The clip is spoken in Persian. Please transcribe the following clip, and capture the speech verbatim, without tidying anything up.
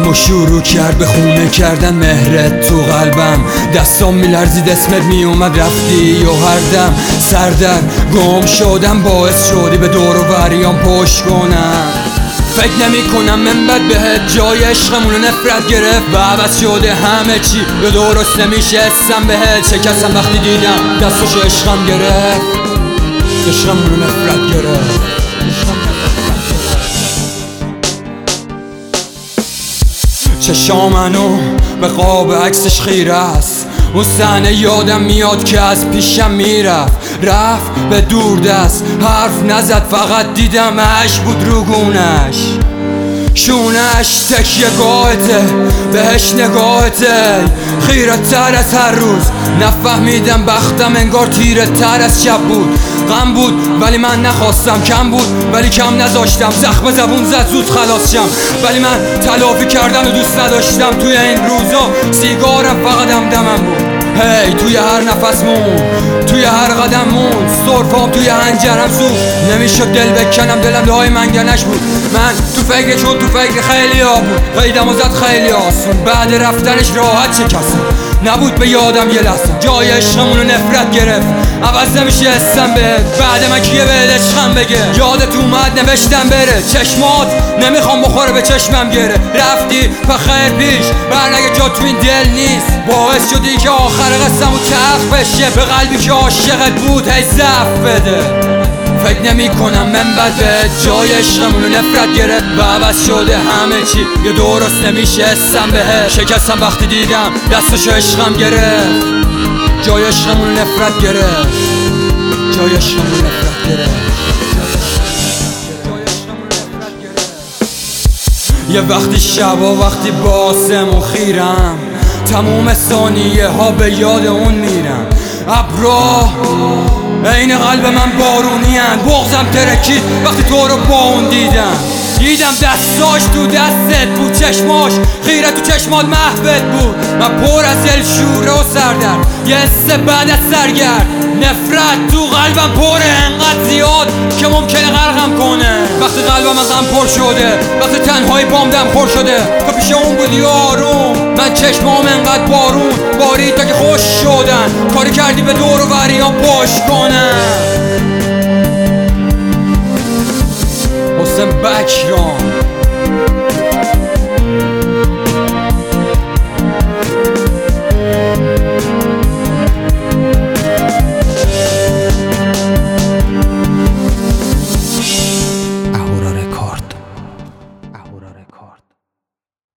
و شروع کرد به خونه کردن مهرت تو قلبم. دستام میلرزید اسمت میومد رفتی یا هر دم سردر گم شدم باعث شدی به دور و بریام پشت کنم. فکر نمی کنم من بد بهت جای عشقمونو نفرت گرفت و عوض شده همه چی به درست نمیشه اسم بهت شکستم وقتی دیدم دستش عشقم گرفت عشقمونو نفرت گرفت. چشامنو به قاب عکسش خیره است، اون صحنه یادم میاد که از پیشم میرفت رفت به دور دست حرف نزد فقط دیدم اش بود رو گونش شونش تکیه گاهته بهش نگاهته خیره تر از هر روز نفهمیدم بختم انگار تیره تر از شب بود. غم بود ولی من نخواستم، کم بود ولی کم نذاشتم، زخم زبون زد زود خلاص شم ولی من تلافی کردن و دوست نداشتم. توی این روزا سیگارم فقط دمدمم بود، هی توی هر نفس مون توی هر قدم مون سرفام توی هنجرم سوخت نمیشد دل بکنم دلم دهای منگنش بود. من تو فکر چون تو فکر خیلی ها بود قیدم و زد خیلی آسون بعد رفتنش راحت شکستم نبود به یادم یه لحظه جای عشقمونو نفرت گرفت عوض نمیشه اسم بهت بعد من کیه بهت عشقم بگه یادت اومد نوشتم بره چشمات نمیخوام بخوره به چشمم گره رفتی و خیر پیش برنگه جا تو این دل نیست باعث شدی که آخر قصم و تلخ بشه به قلبی که عاشقت بود هی ضعف بده. فکر نمی کنم من بد بهت جای عشقمونو نفرت گرفت و عوض شده همه چی یه درست نمیشه اسم بهت شکستم وقتی دیدم دستشو عشقم گرفت جای عشقمونو نفرت گرفت جای عشقمونو نفرت گرفت. یه وقتی شبا وقتی باسم و خیرم تموم ثانیه ها به یاد اون میرم ابرا این قلب من بارونی هن بغزم ترکید وقتی تو رو با اون دیدم دیدم دستاش تو دستت بود چشماش خیره تو چشمات محوت بود من پر از دل شوره و سردر یه حس بعد از سرگرد نفرت تو قلبم پره انقدر زیاد که ممکنه غرقم کنه وقتی قلبم از غم پر شده وقتی تنهایی بامدم پر شده تو پیش اون بودی آروم من چشمام انقدر بارون باری تا که خوش شدن کاری کردی به دور و بریام پشت کنم. حسین بکران